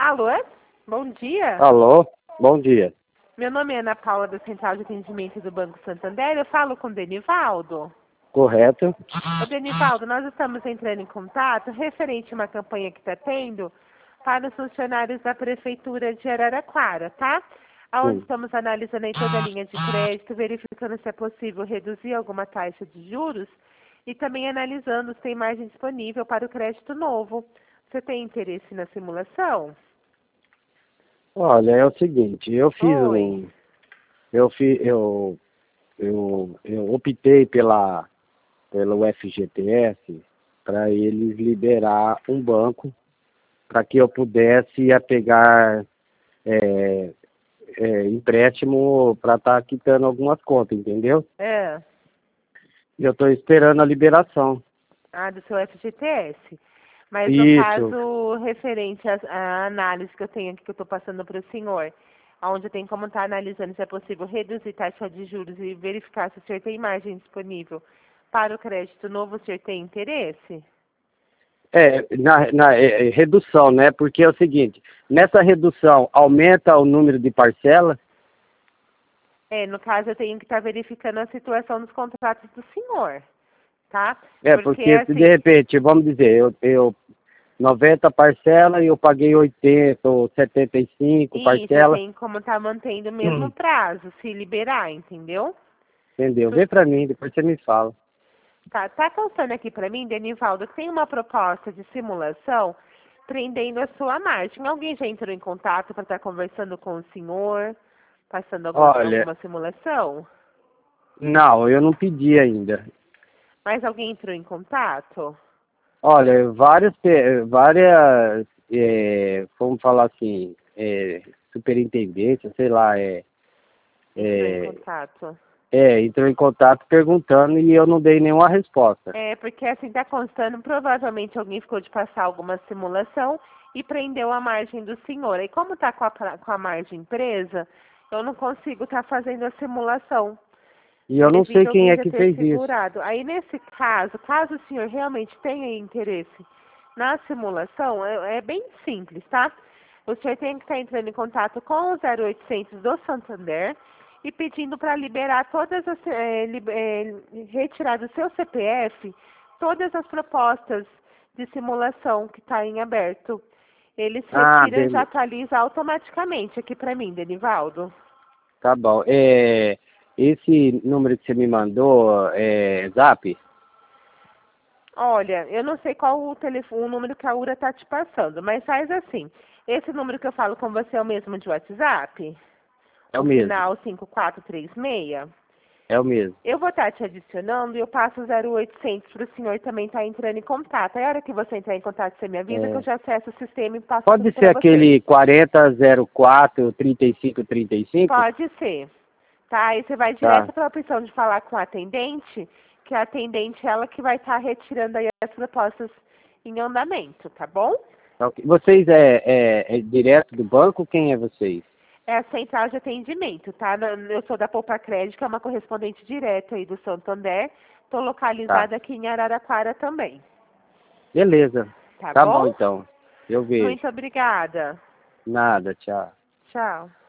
Alô? Bom dia. Alô, bom dia. Meu nome é Ana Paula, da Central de Atendimento do Banco Santander. Eu falo com o Denivaldo. Correto? Ô, Denivaldo, nós estamos entrando em contato referente a uma campanha que está tendo para os funcionários da Prefeitura de Araraquara, tá? Onde Sim. estamos analisando aí toda a linha de crédito, verificando se é possível reduzir alguma taxa de juros e também analisando se tem margem disponível para o crédito novo. Você tem interesse na simulação? Olha, é o seguinte, Oi. eu optei pelo FGTS para eles liberar um banco para que eu pudesse pegar empréstimo para estar quitando algumas contas, entendeu? É. E eu estou esperando a liberação. Ah, do seu FGTS. Mas no Isso, caso referente à análise que eu tenho aqui, que eu estou passando para o senhor, onde tem como estar analisando se é possível reduzir taxa de juros e verificar se o senhor tem margem disponível para o crédito novo, o senhor tem interesse? na redução, né? Porque é o seguinte, nessa redução aumenta o número de parcelas. É, no caso eu tenho que estar verificando a situação dos contratos do senhor, tá? Porque Porque de assim, repente, vamos dizer, eu 90 parcelas e eu paguei 80 ou 75 isso, eu parcelas. tenho como estar mantendo o mesmo prazo, se liberar, entendeu? Entendeu? Vê pra mim, depois você me fala. Tá constando aqui para mim, Denivaldo, que tem uma proposta de simulação prendendo a sua margem. Alguém já entrou em contato para estar conversando com o senhor, passando Olha, alguma simulação? não, eu não pedi ainda. Mas alguém entrou em contato? Olha, várias, vamos falar assim, superintendência, sei lá, Entrou em é, contato. entrou em contato perguntando e eu não dei nenhuma resposta. É, porque assim tá constando, provavelmente alguém ficou de passar alguma simulação e prendeu a margem do senhor. E como tá com a margem presa, eu não consigo estar fazendo a simulação. E eu não sei Devido a quem alguém é já que ter fez isso. segurado. Aí, nesse caso o senhor realmente tenha interesse na simulação, é bem simples, tá? O senhor tem que estar entrando em contato com o 0800 do Santander e pedindo para liberar retirar do seu CPF todas as propostas de simulação que está em aberto. Eles Ah, retiram e já beleza. atualizam automaticamente aqui para mim, Denivaldo. Tá bom. Esse número que você me mandou é Zap? Olha, eu não sei qual o número que a URA está te passando, mas faz assim. Esse número que eu falo com você é o mesmo de WhatsApp? É o O mesmo. final 5436? É o mesmo. Eu vou estar te adicionando e eu passo o 0800 para o senhor também estar entrando em contato. Aí a hora que você entrar em contato, você me avisa que eu É, já acesso o sistema e passo tudo pode ser para você. aquele 4004 3535? Pode ser. Tá? Aí você vai Tá. direto para a opção de falar com a atendente, que a atendente ela que vai estar retirando aí as propostas em andamento, tá bom? Tá ok. Vocês é direto do banco? Quem é vocês? É a central de atendimento, tá? Eu sou da Poupa Crédito, que é uma correspondente direta aí do Santander. Estou Tá. localizada aqui em Araraquara também, Beleza. tá Tá bom? bom então. Eu vejo. Muito obrigada. Nada, tchau. Tchau.